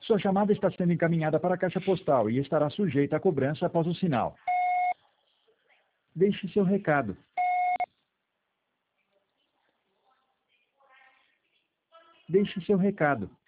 Sua chamada está sendo encaminhada para a caixa postal e estará sujeita a cobrança após o sinal. Deixe seu recado. Deixe seu recado.